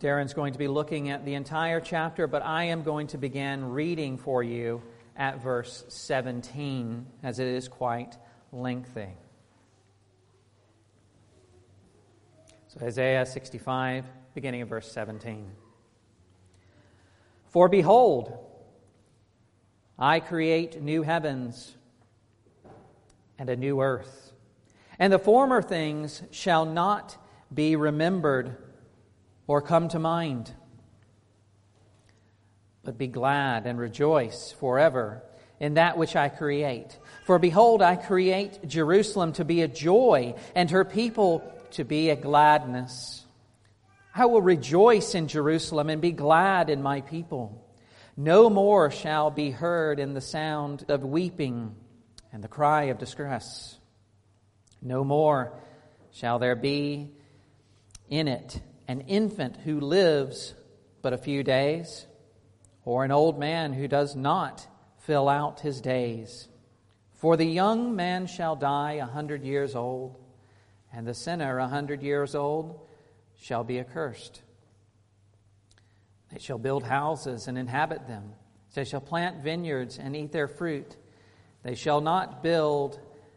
Darren's going to be looking at the entire chapter, but I am going to begin reading for you at verse 17, as it is quite lengthy. So Isaiah 65, beginning of verse 17. For behold, I create new heavens and a new earth, and the former things shall not be remembered or come to mind. But be glad and rejoice forever in that which I create. For behold, I create Jerusalem to be a joy, and her people to be a gladness. I will rejoice in Jerusalem and be glad in my people. No more shall be heard in the sound of weeping and the cry of distress. No more shall there be in it an infant who lives but a few days, or an old man who does not fill out his days. For the young man shall die 100 years old, and the sinner 100 years old shall be accursed. They shall build houses and inhabit them. They shall plant vineyards and eat their fruit. They shall not build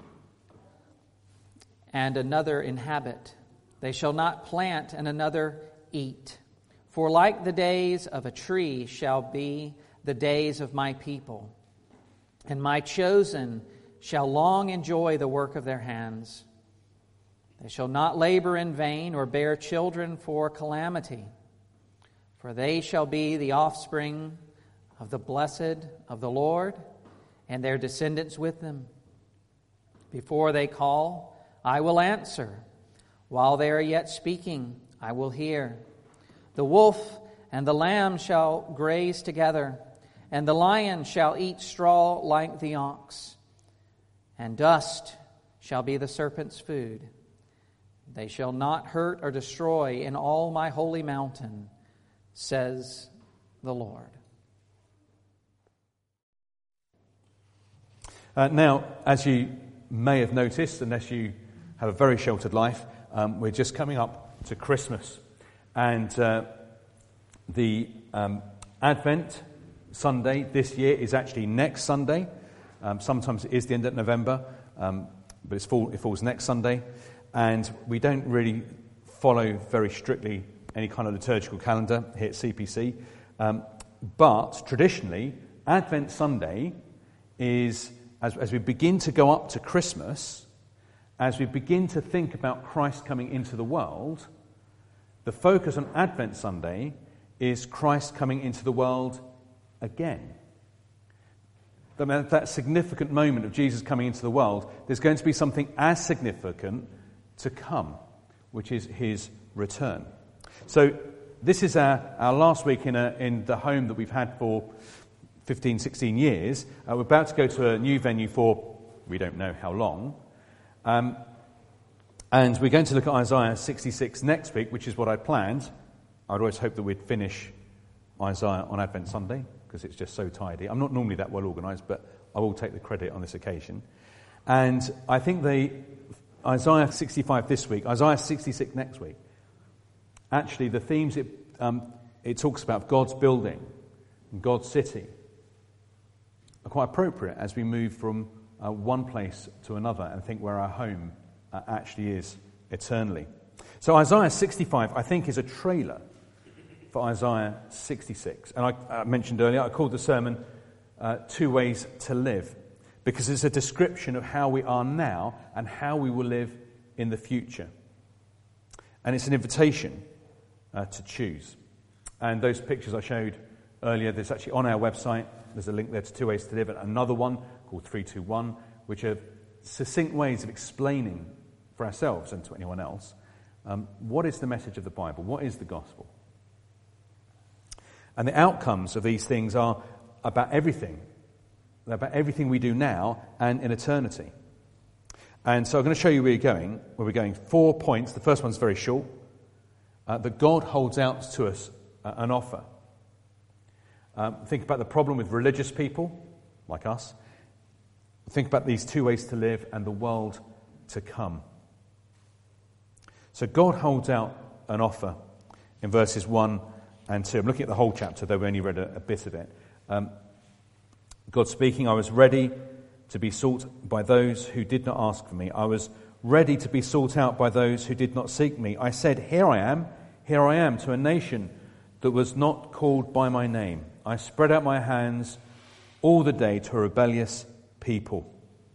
and another inhabit. They shall not plant and another eat. For like the days of a tree shall be the days of my people, and my chosen shall long enjoy the work of their hands. They shall not labor in vain or bear children for calamity, for they shall be the offspring of the blessed of the Lord, and their descendants with them. Before they call, I will answer. While they are yet speaking, I will hear. The wolf and the lamb shall graze together, and the lion shall eat straw like the ox, and dust shall be the serpent's food. They shall not hurt or destroy in all my holy mountain, says the Lord. Now, as you may have noticed, unless you have a very sheltered life, we're just coming up to Christmas. And the Advent Sunday this year is actually next Sunday. Sometimes it is the end of November, but it falls next Sunday. And we don't really follow very strictly any kind of liturgical calendar here at CPC. But traditionally, Advent Sunday is, as we begin to go up to Christmas, as we begin to think about Christ coming into the world, the focus on Advent Sunday is Christ coming into the world again. That significant moment of Jesus coming into the world, there's going to be something as significant to come, which is his return. So this is our last week in the home that we've had for 15, 16 years. We're about to go to a new venue for we don't know how long. And we're going to look at Isaiah 66 next week, which is what I planned. I'd always hoped that we'd finish Isaiah on Advent Sunday, because it's just so tidy. I'm not normally that well organised, but I will take the credit on this occasion. And I think Isaiah 65 this week, Isaiah 66 next week, actually the themes it talks about God's building and God's city are quite appropriate as we move from one place to another and think where our home actually is eternally. So Isaiah 65, I think, is a trailer for Isaiah 66. And I mentioned earlier, I called the sermon Two Ways to Live, because it's a description of how we are now and how we will live in the future. And it's an invitation to choose. And those pictures I showed earlier, there's actually on our website, there's a link there to Two Ways to Live, and another one called 321, which are succinct ways of explaining for ourselves and to anyone else what is the message of the Bible, what is the gospel. And the outcomes of these things are about everything we do now and in eternity. And so I'm going to show you where we're going. 4 points. The first one's very short. That God holds out to us an offer. Think about the problem with religious people, like us. Think about these 2 ways to live and the world to come. So God holds out an offer in verses 1 and 2. I'm looking at the whole chapter, though we only read a bit of it. God speaking, I was ready to be sought by those who did not ask for me. I was ready to be sought out by those who did not seek me. I said, here I am, to a nation that was not called by my name. I spread out my hands all the day to a rebellious people.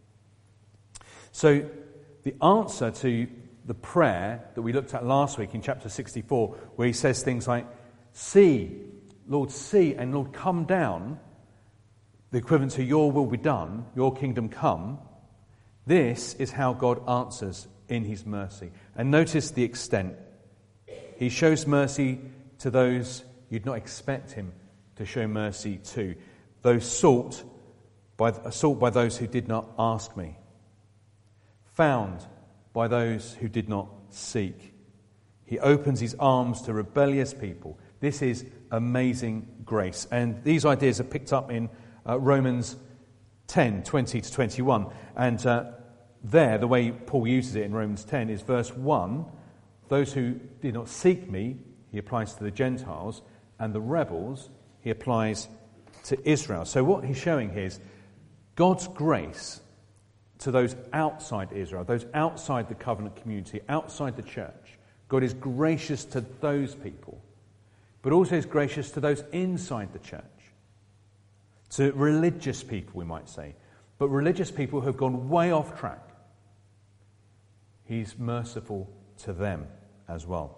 So the answer to the prayer that we looked at last week in chapter 64, where he says things like, see, and Lord, come down, the equivalent to your will be done, your kingdom come. This is how God answers in his mercy. And notice the extent. He shows mercy to those you'd not expect him to show mercy to. Those sought by those who did not ask me. Found by those who did not seek. He opens his arms to rebellious people. This is amazing grace. And these ideas are picked up in Romans 10, 20 to 21. And there, the way Paul uses it in Romans 10 is verse 1, those who did not seek me, he applies to the Gentiles, and the rebels, he applies to Israel. So what he's showing here is God's grace to those outside Israel, those outside the covenant community, outside the church. God is gracious to those people, but also is gracious to those inside the church. To religious people, we might say, but religious people who have gone way off track. He's merciful to them as well.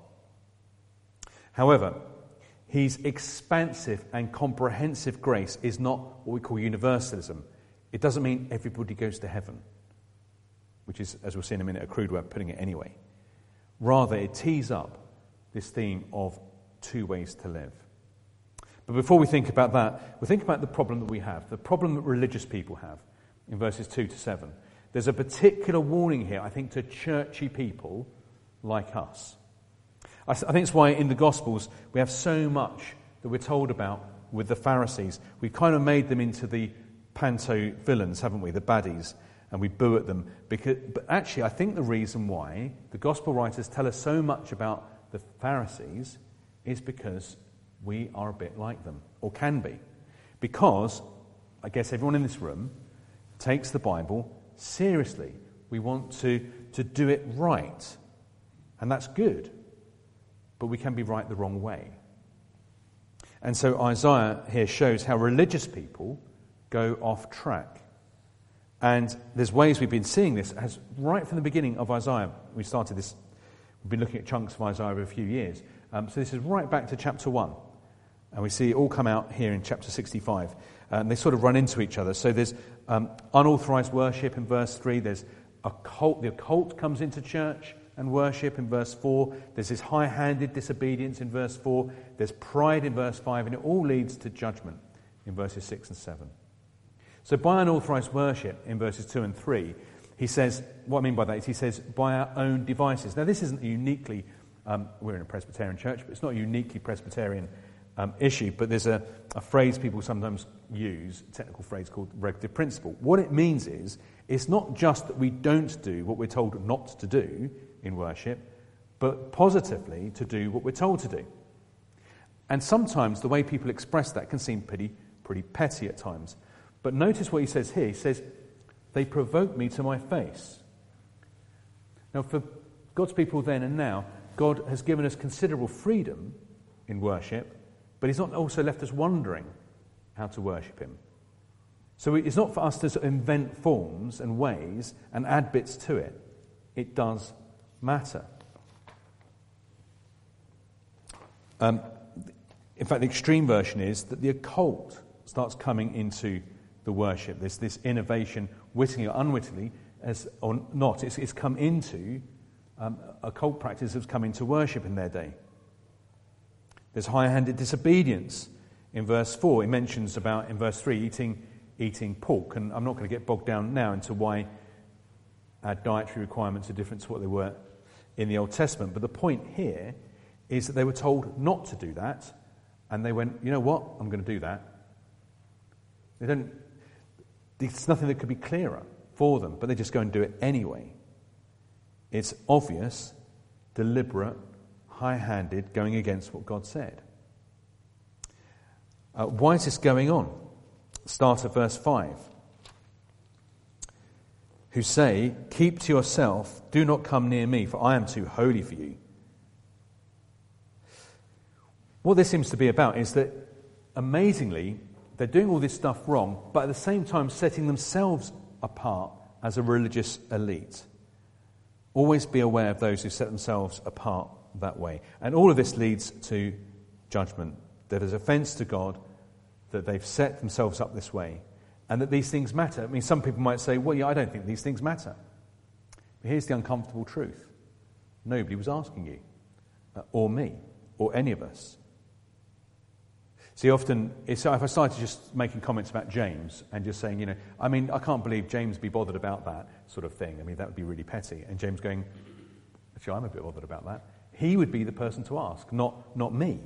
However, his expansive and comprehensive grace is not what we call universalism. It doesn't mean everybody goes to heaven, which is, as we'll see in a minute, a crude way of putting it anyway. Rather, it tees up this theme of two ways to live. But before we think about that, we'll think about the problem that we have, the problem that religious people have in verses 2 to 7. There's a particular warning here, I think, to churchy people like us. I think it's why in the Gospels we have so much that we're told about with the Pharisees. We've kind of made them into the panto villains, haven't we, the baddies, and we boo at them. But actually, I think the reason why the Gospel writers tell us so much about the Pharisees is because we are a bit like them, or can be. Because, I guess everyone in this room takes the Bible seriously. We want to do it right. And that's good. But we can be right the wrong way. And so Isaiah here shows how religious people go off track. And there's ways we've been seeing this as right from the beginning of Isaiah. We started this, we've been looking at chunks of Isaiah over a few years. So this is right back to chapter 1. And we see it all come out here in chapter 65. And they sort of run into each other. So there's unauthorized worship in verse 3. There's the occult comes into church and worship in verse 4. There's this high-handed disobedience in verse 4. There's pride in verse 5. And it all leads to judgment in verses 6 and 7. So by unauthorized worship in verses 2 and 3, he says, what I mean by that is he says, by our own devices. Now this isn't uniquely, we're in a Presbyterian church, but it's not a uniquely Presbyterian issue, but there's a phrase people sometimes use, a technical phrase called regulative principle. What it means is, it's not just that we don't do what we're told not to do in worship, but positively to do what we're told to do. And sometimes the way people express that can seem pretty petty at times. But notice what he says here. He says, they provoke me to my face. Now, for God's people then and now, God has given us considerable freedom in worship, but he's not also left us wondering how to worship him. So it's not for us to sort of invent forms and ways and add bits to it. It does matter. In fact, the extreme version is that the occult starts coming into the worship. There's this innovation, wittingly or unwittingly, or not, it's come into, occult practice has come into worship in their day. There's high-handed disobedience in verse 4. It mentions about, in verse 3, eating pork. And I'm not going to get bogged down now into why our dietary requirements are different to what they were in the Old Testament. But the point here is that they were told not to do that, and they went, you know what, I'm going to do that. There's nothing that could be clearer for them, but they just go and do it anyway. It's obvious, deliberate, high-handed, going against what God said. Why is this going on? Start at verse 5. Who say, keep to yourself, do not come near me, for I am too holy for you. What this seems to be about is that, amazingly, they're doing all this stuff wrong, but at the same time setting themselves apart as a religious elite. Always be aware of those who set themselves apart that way. And all of this leads to judgment. That is offence to God, that they've set themselves up this way, and that these things matter. I mean, some people might say, well, yeah, I don't think these things matter. But here's the uncomfortable truth. Nobody was asking you, or me, or any of us. See, often, if I started just making comments about James and just saying, I can't believe James be bothered about that sort of thing. I mean, that would be really petty. And James going, actually, I'm a bit bothered about that. He would be the person to ask, not me.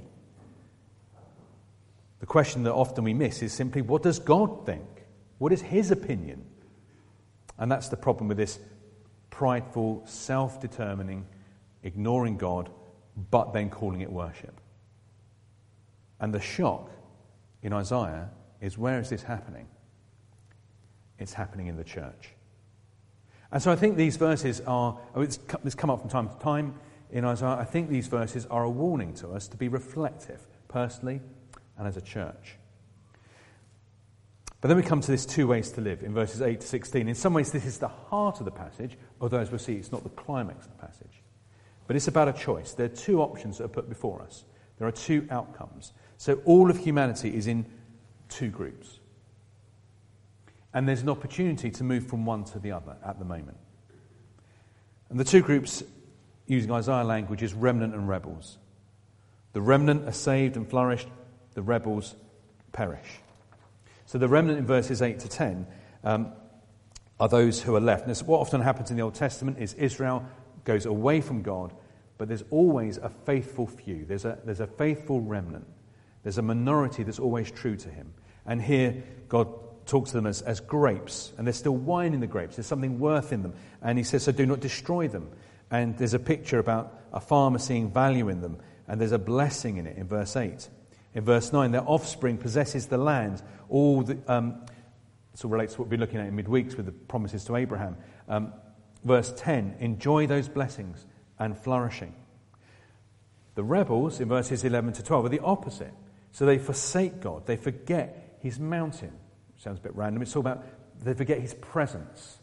The question that often we miss is simply, what does God think? What is his opinion? And that's the problem with this prideful, self-determining, ignoring God, but then calling it worship. And the shock in Isaiah is, where is this happening? It's happening in the church. And so I think these verses it's come up from time to time in Isaiah. I think these verses are a warning to us to be reflective, personally and as a church. But then we come to this 2 ways to live in verses 8 to 16. In some ways this is the heart of the passage, although as we'll see it's not the climax of the passage. But it's about a choice. There are 2 options that are put before us. There are 2 outcomes. So all of humanity is in 2 groups. And there's an opportunity to move from one to the other at the moment. And the 2 groups, using Isaiah language, is remnant and rebels. The remnant are saved and flourished. The rebels perish. So the remnant in verses 8 to 10 are those who are left. And what often happens in the Old Testament is Israel goes away from God, but there's always a faithful few. There's a faithful remnant. There's a minority that's always true to him. And here God talks to them as grapes, and there's still wine in the grapes. There's something worth in them. And he says, so do not destroy them. And there's a picture about a farmer seeing value in them, and there's a blessing in it in verse 8. In verse 9, their offspring possesses the land. This all relates to what we've been looking at in midweeks with the promises to Abraham. Verse 10, enjoy those blessings and flourishing. The rebels in verses 11 to 12 are the opposite. So they forsake God. They forget his mountain. Sounds a bit random. It's all about they forget his presence.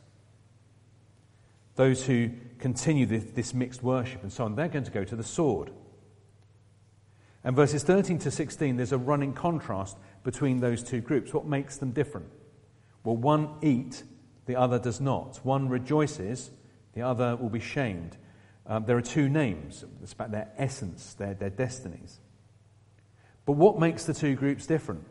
Those who continue this mixed worship and so on, they're going to go to the sword. And verses 13 to 16, there's a running contrast between those 2 groups. What makes them different? Well, one eat, the other does not. One rejoices, the other will be shamed. There are 2 names. It's about their essence, their destinies. But what makes the 2 groups different?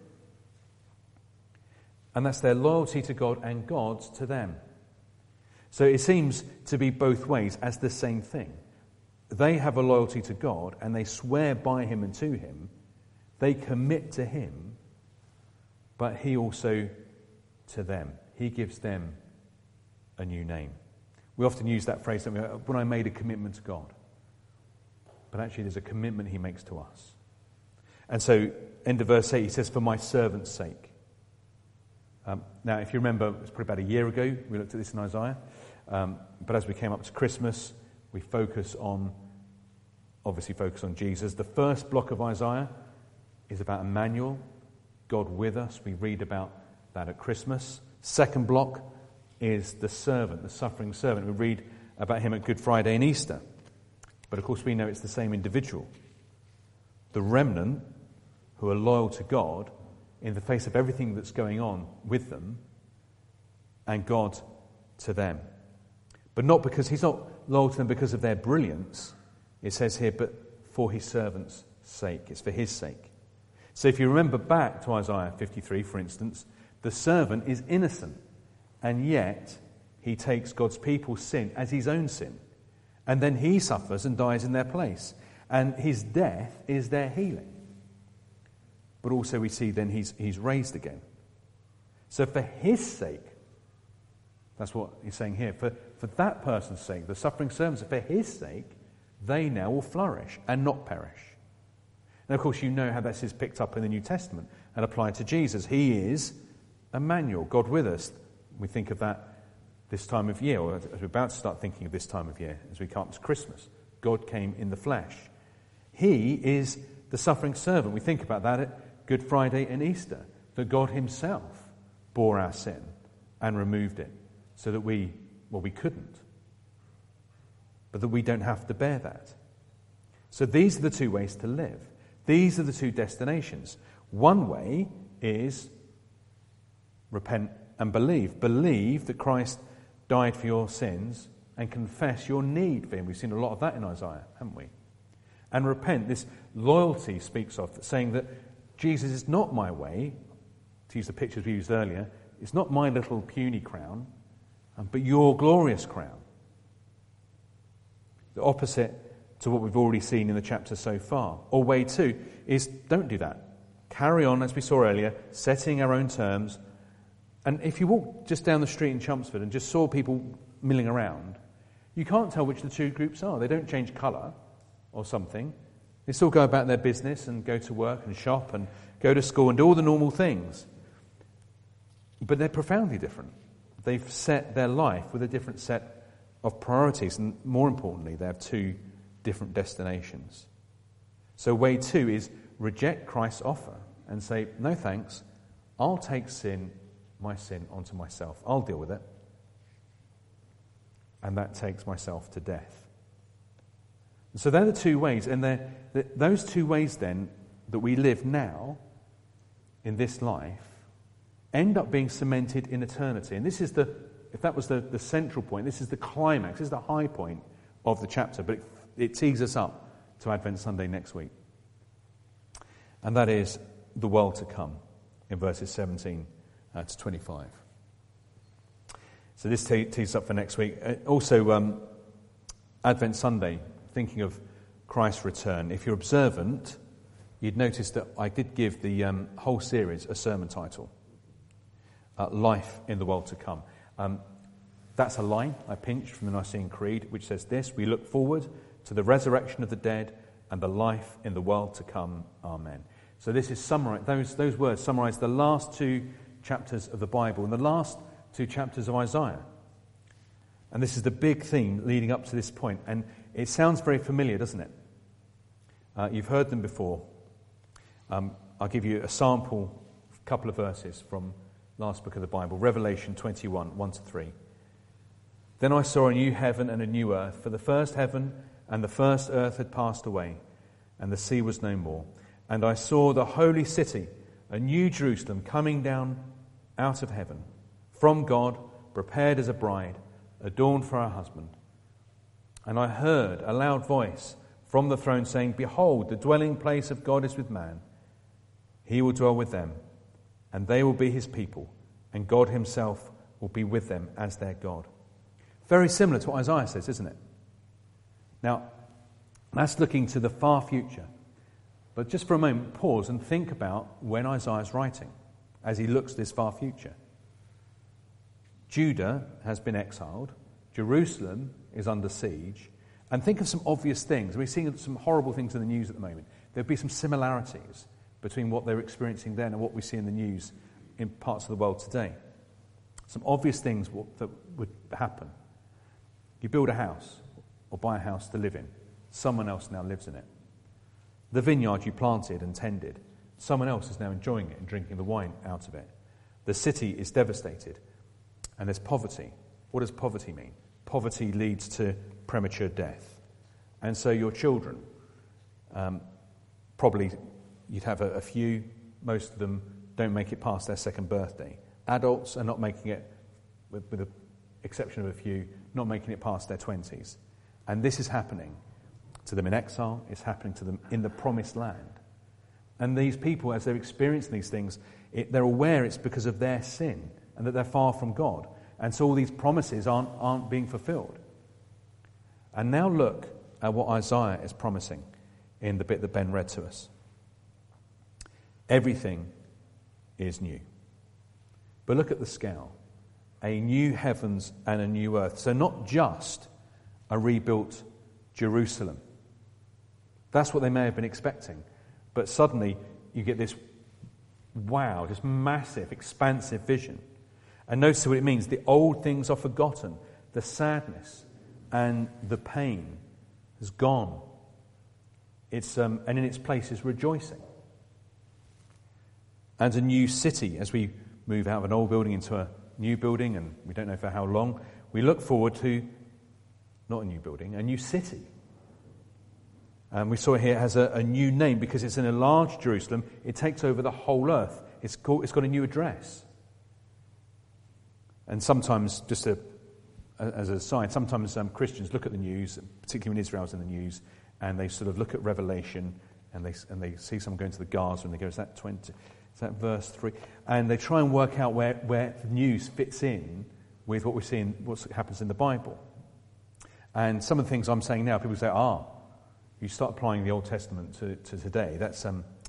And that's their loyalty to God and God's to them. So it seems to be both ways as the same thing. They have a loyalty to God and they swear by him and to him. They commit to him, but he also to them. He gives them a new name. We often use that phrase, don't we? When I made a commitment to God. But actually there's a commitment he makes to us. And so, end of verse 8, he says, for my servant's sake. Now, if you remember, it was probably about a year ago, we looked at this in Isaiah. But as we came up to Christmas, we focus on Jesus. The first block of Isaiah is about Emmanuel, God with us. We read about that at Christmas. Second block is the servant, the suffering servant. We read about him at Good Friday and Easter. But of course we know it's the same individual. The remnant who are loyal to God in the face of everything that's going on with them, and God to them. But not because he's not loyal to them because of their brilliance. It says here, but for his servant's sake. It's for his sake. So if you remember back to Isaiah 53, for instance, the servant is innocent, and yet he takes God's people's sin as his own sin. And then he suffers and dies in their place. And his death is their healing. But also we see then he's raised again. So for his sake, that's what he's saying here, for that person's sake, the suffering servants, for his sake, they now will flourish and not perish. And of course, you know how this is picked up in the New Testament and applied to Jesus. He is Emmanuel, God with us. We think of that this time of year, or as we're about to start thinking of this time of year, as we come to Christmas. God came in the flesh. He is the suffering servant. We think about that at Good Friday and Easter, that God himself bore our sin and removed it so that we couldn't, but that we don't have to bear that. So these are the two ways to live. These are the two destinations. One way is repent and believe. Believe that Christ died for your sins and confess your need for him. We've seen a lot of that in Isaiah, haven't we? And repent, this loyalty speaks of, saying that Jesus is not my way, to use the pictures we used earlier, it's not my little puny crown, but your glorious crown. The opposite to what we've already seen in the chapter so far. Or way two is don't do that. Carry on, as we saw earlier, setting our own terms. And if you walk just down the street in Chelmsford and just saw people milling around, you can't tell which the two groups are. They don't change colour or something. They still go about their business and go to work and shop and go to school and do all the normal things. But they're profoundly different. They've set their life with a different set of priorities, and more importantly, they have two different destinations. So way two is reject Christ's offer and say, no thanks, I'll take my sin onto myself. I'll deal with it. And that takes myself to death. So they're the two ways, and those two ways then that we live now in this life end up being cemented in eternity. And this is if that was the central point, this is the climax, this is the high point of the chapter, but it tees us up to Advent Sunday next week. And that is the world to come in verses 17 to 25. So this tees up for next week. Also, Advent Sunday, thinking of Christ's return. If you're observant, you'd notice that I did give the whole series a sermon title, Life in the World to Come. That's a line I pinched from the Nicene Creed, which says this: we look forward to the resurrection of the dead and the life in the world to come. Amen. So this is those words summarize the last two chapters of the Bible and the last two chapters of Isaiah. And this is the big theme leading up to this point. And it sounds very familiar, doesn't it? You've heard them before. I'll give you a sample, a couple of verses from last book of the Bible, Revelation 21, 1-3. Then I saw a new heaven and a new earth, for the first heaven and the first earth had passed away, and the sea was no more. And I saw the holy city, a new Jerusalem, coming down out of heaven, from God, prepared as a bride, adorned for her husband. And I heard a loud voice from the throne saying, behold, the dwelling place of God is with man. He will dwell with them, and they will be his people, and God himself will be with them as their God. Very similar to what Isaiah says, isn't it? Now, that's looking to the far future. But just for a moment, pause and think about when Isaiah's writing, as he looks to this far future. Judah has been exiled. Jerusalem is under siege. And think of some obvious things. We're seeing some horrible things in the news at the moment. There'll be some similarities between what they're experiencing then and what we see in the news in parts of the world today. Some obvious things that would happen. You build a house or buy a house to live in. Someone else now lives in it. The vineyard you planted and tended, someone else is now enjoying it and drinking the wine out of it. The city is devastated, and there's poverty. What does poverty mean? Poverty leads to premature death. And so your children, probably you'd have a few, most of them don't make it past their second birthday. Adults are not making it, with the exception of a few, not making it past their 20s. And this is happening to them in exile, it's happening to them in the promised land. And these people, as they're experiencing these things, they're aware it's because of their sin and that they're far from God. And so all these promises aren't being fulfilled. And now look at what Isaiah is promising in the bit that Ben read to us. Everything is new. But look at the scale. A new heavens and a new earth. So not just a rebuilt Jerusalem That's what they may have been expecting. But suddenly you get this wow, this massive, expansive vision. And notice what it means. The old things are forgotten. The sadness and the pain has gone. It's and in its place is rejoicing. And a new city, as we move out of an old building into a new building, and we don't know for how long, we look forward to, not a new building, a new city. And we saw it here, it has a new name because it's in a large Jerusalem. It takes over the whole earth. It's got a new address. And sometimes, just as a side, sometimes Christians look at the news, particularly when Israel's in the news, and they sort of look at Revelation, and they see someone going to the Gaza, and they go, is that 20? Is that verse 3? And they try and work out where the news fits in with what we're seeing, what happens in the Bible. And some of the things I'm saying now, people say, you start applying the Old Testament to today. That's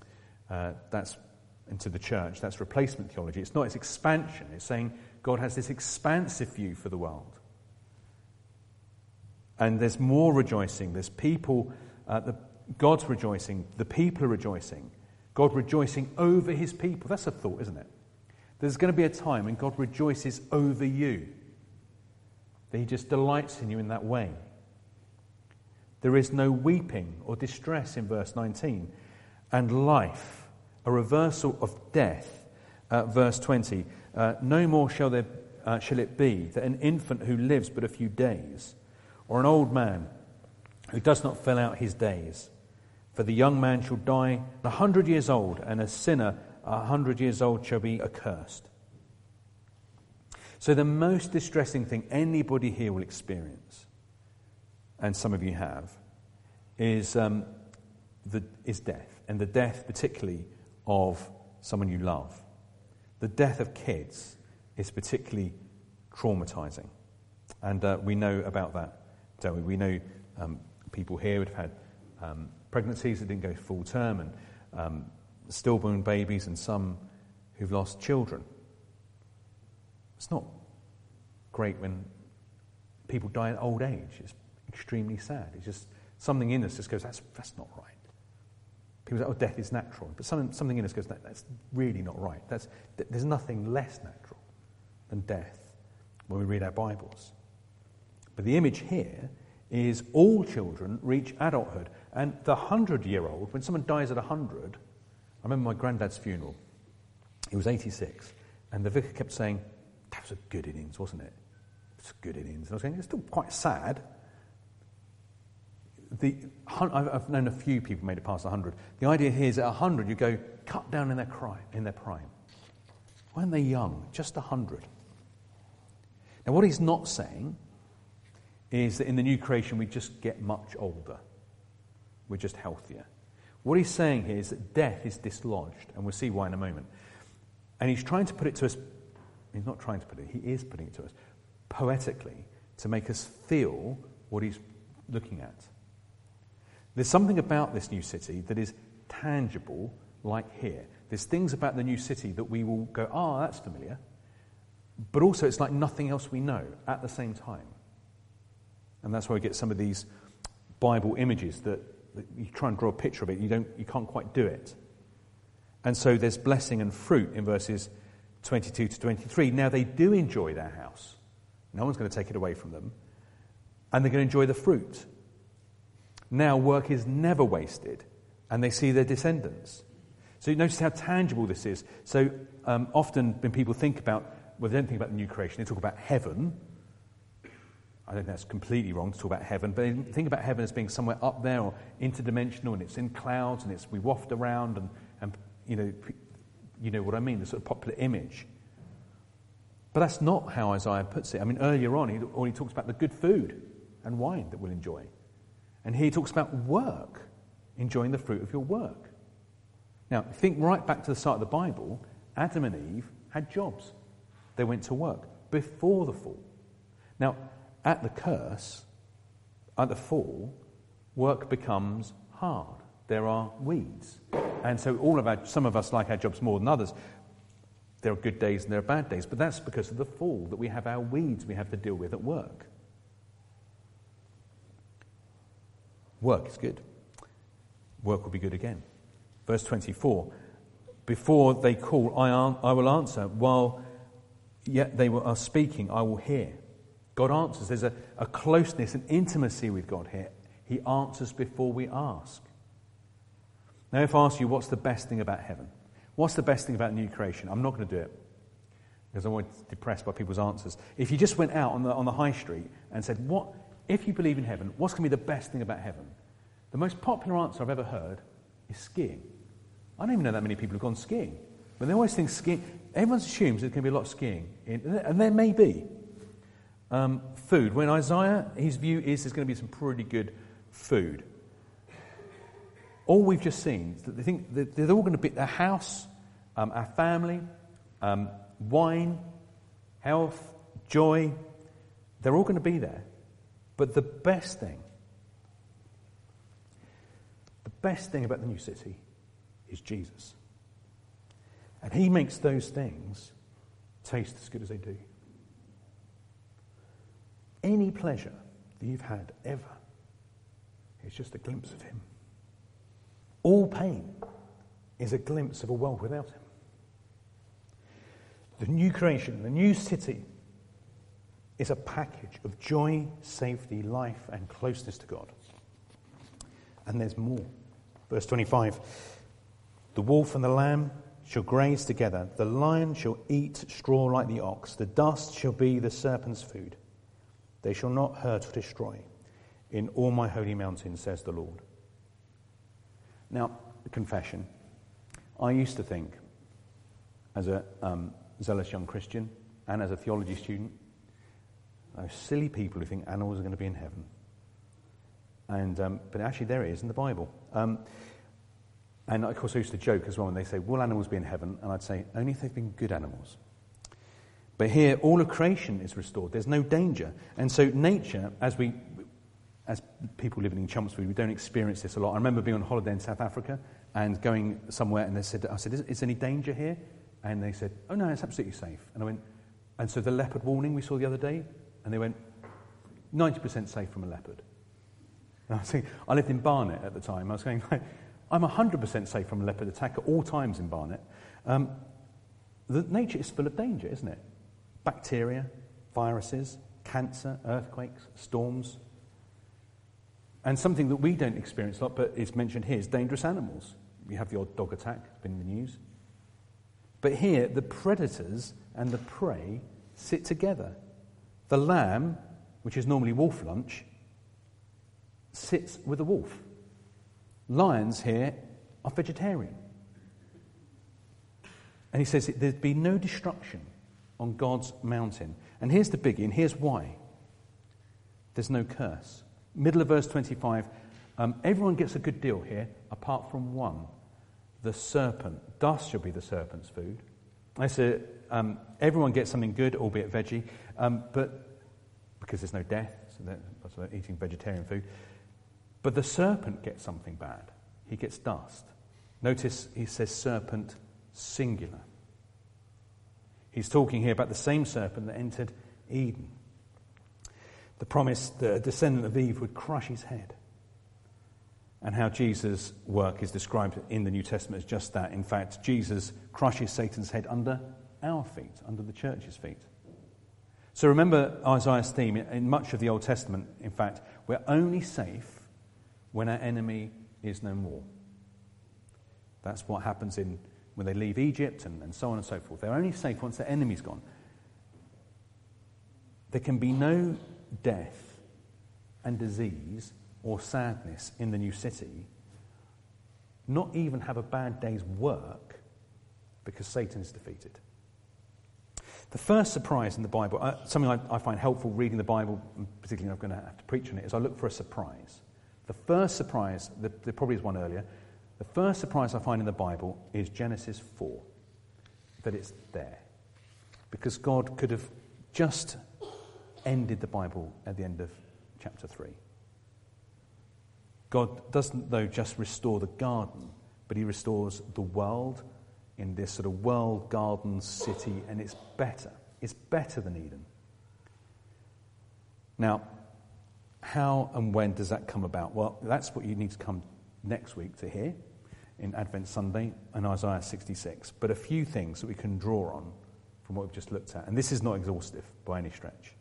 into the church. That's replacement theology. It's not. It's expansion. It's saying God has this expansive view for the world, and there's more rejoicing. There's people. God's rejoicing. The people are rejoicing. God rejoicing over His people. That's a thought, isn't it? There's going to be a time when God rejoices over you. That He just delights in you in that way. There is no weeping or distress in verse 19. And life, a reversal of death. Verse 20, no more shall it be that an infant who lives but a few days, or an old man who does not fill out his days. For the young man shall die 100 years old, and a sinner 100 years old shall be accursed. So the most distressing thing anybody here will experience, and some of you have, is death, and the death particularly of someone you love. The death of kids is particularly traumatizing, and we know about that, don't we? We know people here who've had pregnancies that didn't go full term, and stillborn babies, and some who've lost children. It's not great when people die at old age. It's extremely sad. It's just something in us just goes, that's not right. People say, death is natural. But something in us goes, that's really not right. There's nothing less natural than death when we read our Bibles. But the image here is all children reach adulthood. And the 100-year-old, when someone dies at 100, I remember my granddad's funeral. He was 86. And the vicar kept saying, that was a good innings, wasn't it? It's a good innings. And I was going, it's still quite sad. I've known a few people made it past 100. The idea here is at 100, you go cut down in their prime. Why aren't they young? Just 100. Now, what he's not saying is that in the new creation we just get much older. We're just healthier. What he's saying here is that death is dislodged, and we'll see why in a moment. And he's trying to put it to us, he's not trying to put it, he is putting it to us poetically to make us feel what he's looking at. There's something about this new city that is tangible, like here. There's things about the new city that we will go, that's familiar. But also it's like nothing else we know at the same time. And that's why we get some of these Bible images that you try and draw a picture of it, you can't quite do it. And so there's blessing and fruit in verses 22 to 23. Now they do enjoy their house. No one's going to take it away from them. And they're going to enjoy the fruit. Now work is never wasted, and they see their descendants. So you notice how tangible this is. So often when people think about, they don't think about the new creation, they talk about heaven. I don't think that's completely wrong to talk about heaven, but they think about heaven as being somewhere up there or interdimensional, and it's in clouds, and we waft around, and you know what I mean, the sort of popular image. But that's not how Isaiah puts it. I mean, earlier on, he talks about the good food and wine that we'll enjoy. And here he talks about work, enjoying the fruit of your work. Now, think right back to the start of the Bible. Adam and Eve had jobs. They went to work before the fall. Now, at the curse, at the fall, work becomes hard. There are weeds. And so some of us like our jobs more than others. There are good days and there are bad days, but that's because of the fall, that we have our weeds we have to deal with at work. Work is good. work will be good again. Verse 24, before they call, I will answer. While yet they are speaking, I will hear. God answers. There's a closeness and intimacy with God here. He answers before we ask. Now, if I ask you, what's the best thing about heaven? What's the best thing about new creation? I'm not going to do it because I'm always depressed by people's answers. If you just went out on the high street and said, "What if you believe in heaven, what's going to be the best thing about heaven?" The most popular answer I've ever heard is skiing. I don't even know that many people have gone skiing. But they always think skiing, everyone assumes there's going to be a lot of skiing. And there may be. Food. When Isaiah, his view is there's going to be some pretty good food. All we've just seen is that they think that they're all going to be a house, our family, wine, health, joy. They're all going to be there. But the best thing about the new city is Jesus. And he makes those things taste as good as they do. Any pleasure that you've had ever is just a glimpse of him. All pain is a glimpse of a world without him. The new creation, the new city, is a package of joy, safety, life, and closeness to God. And there's more. Verse 25, the wolf and the lamb shall graze together. The lion shall eat straw like the ox. The dust shall be the serpent's food. They shall not hurt or destroy in all my holy mountains, says the Lord. Now, confession. I used to think, as a zealous young Christian and as a theology student, those silly people who think animals are going to be in heaven. But actually there it is in the Bible. And of course I used to joke as well when they say, will animals be in heaven? And I'd say, only if they've been good animals. But here, all of creation is restored. There's no danger. And so nature, as people living in Chelmsford, we don't experience this a lot. I remember being on holiday in South Africa and going somewhere and I said, is there any danger here? And they said, oh no, it's absolutely safe. And I went, and so the leopard warning we saw the other day, and they went, 90% safe from a leopard. And I was thinking, I lived in Barnet at the time. I was going, I'm 100% safe from a leopard attack at all times in Barnet. The nature is full of danger, isn't it? Bacteria, viruses, cancer, earthquakes, storms. And something that we don't experience a lot, but is mentioned here, is dangerous animals. We have the odd dog attack, it's been in the news. But here, the predators and the prey sit together. The lamb, which is normally wolf lunch, sits with a wolf. Lions here are vegetarian. And he says there'd be no destruction on God's mountain. And here's the biggie, and here's why. There's no curse. Middle of verse 25, everyone gets a good deal here, apart from one, the serpent. Dust shall be the serpent's food. I said, everyone gets something good, albeit veggie, but because there's no death, so that's why eating vegetarian food. But the serpent gets something bad. He gets dust. Notice he says serpent singular. He's talking here about the same serpent that entered Eden. The promise that a descendant of Eve would crush his head. And how Jesus' work is described in the New Testament as just that. In fact, Jesus crushes Satan's head under our feet, under the church's feet. So remember Isaiah's theme. In much of the Old Testament, in fact, we're only safe when our enemy is no more. That's what happens when they leave Egypt and so on and so forth. They're only safe once their enemy's gone. There can be no death and disease or sadness in the new city, not even have a bad day's work, because Satan is defeated. The first surprise in the Bible, something I find helpful reading the Bible, particularly I'm going to have to preach on it, is I look for a surprise. The first surprise, there probably is one earlier, the first surprise I find in the Bible is Genesis 4, that it's there. Because God could have just ended the Bible at the end of chapter 3. God doesn't, though, just restore the garden, but he restores the world in this sort of world garden city, and it's better. It's better than Eden. Now, how and when does that come about? Well, that's what you need to come next week to hear in Advent Sunday and Isaiah 66, but a few things that we can draw on from what we've just looked at. And this is not exhaustive by any stretch.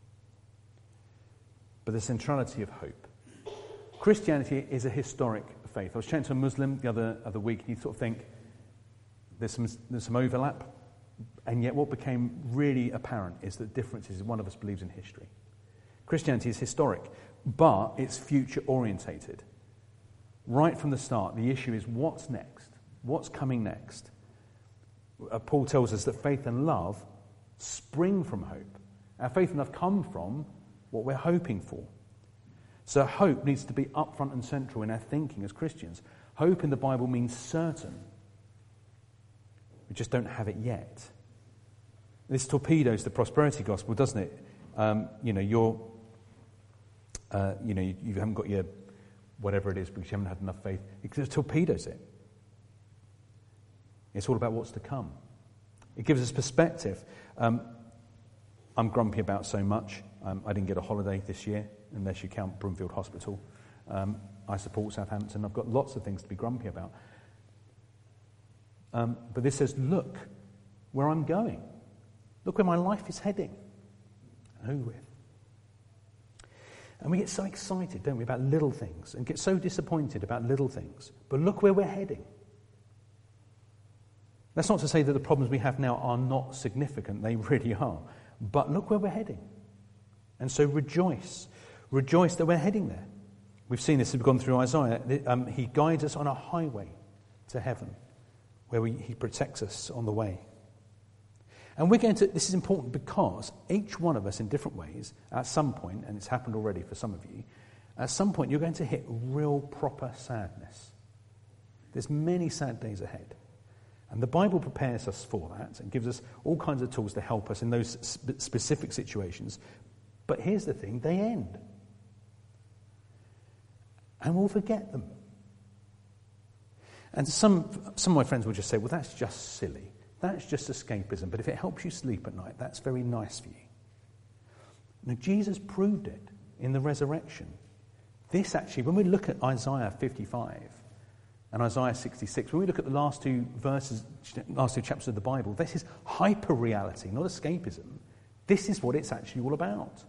But the centrality of hope. Christianity is a historic faith. I was chatting to a Muslim the other week, and you sort of think there's some overlap, and yet what became really apparent is that the difference is one of us believes in history. Christianity is historic, but it's future-orientated. Right from the start, the issue is what's next? What's coming next? Paul tells us that faith and love spring from hope. Our faith and love come from what we're hoping for. So hope needs to be upfront and central in our thinking as Christians. Hope in the Bible means certain. We just don't have it yet. This torpedoes the prosperity gospel, doesn't it? You haven't got your whatever it is because you haven't had enough faith. It just torpedoes it. It's all about what's to come. It gives us perspective. I'm grumpy about so much. I didn't get a holiday this year, unless you count Broomfield Hospital. I support Southampton. I've got lots of things to be grumpy about. But this says, look where I'm going. Look where my life is heading. Who with? And we get so excited, don't we, about little things, and get so disappointed about little things. But look where we're heading. That's not to say that the problems we have now are not significant. They really are. But look where we're heading. And so rejoice. Rejoice that we're heading there. We've seen this as we've gone through Isaiah. He guides us on a highway to heaven, where he protects us on the way. And this is important because each one of us in different ways, at some point, and it's happened already for some of you, at some point you're going to hit real proper sadness. There's many sad days ahead. And the Bible prepares us for that and gives us all kinds of tools to help us in those specific situations. But here's the thing, they end. And we'll forget them. And some of my friends will just say, well, that's just silly. That's just escapism. But if it helps you sleep at night, that's very nice for you. Now, Jesus proved it in the resurrection. This actually, when we look at Isaiah 55 and Isaiah 66, when we look at the last two chapters of the Bible, this is hyper-reality, not escapism. This is what it's actually all about.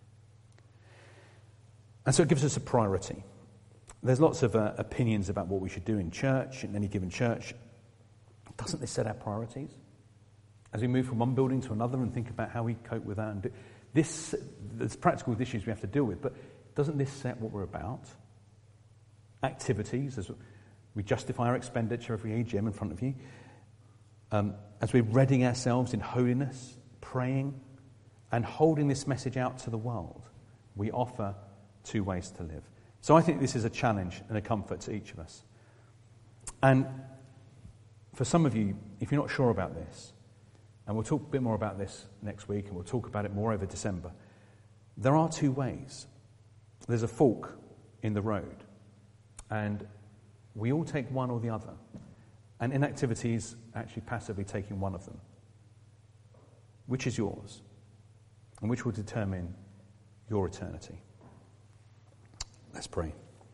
And so it gives us a priority. There's lots of opinions about what we should do in church, in any given church. Doesn't this set our priorities? As we move from one building to another and think about how we cope with that, and there's practical issues we have to deal with, but doesn't this set what we're about? Activities, as we justify our expenditure every AGM in front of you, as we're readying ourselves in holiness, praying, and holding this message out to the world, we offer two ways to live. So I think this is a challenge and a comfort to each of us. And for some of you, if you're not sure about this, and we'll talk a bit more about this next week, and we'll talk about it more over December, there are two ways. There's a fork in the road, and we all take one or the other. And inactivity is actually passively taking one of them. Which is yours? And which will determine your eternity? Let's pray.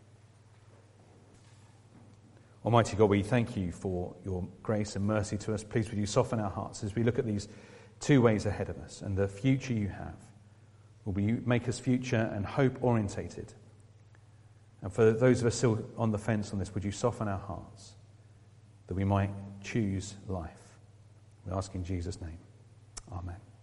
Almighty God, we thank you for your grace and mercy to us. Please would you soften our hearts as we look at these two ways ahead of us and the future you have. Will you make us future and hope orientated? And for those of us still on the fence on this, would you soften our hearts that we might choose life? We ask in Jesus' name. Amen.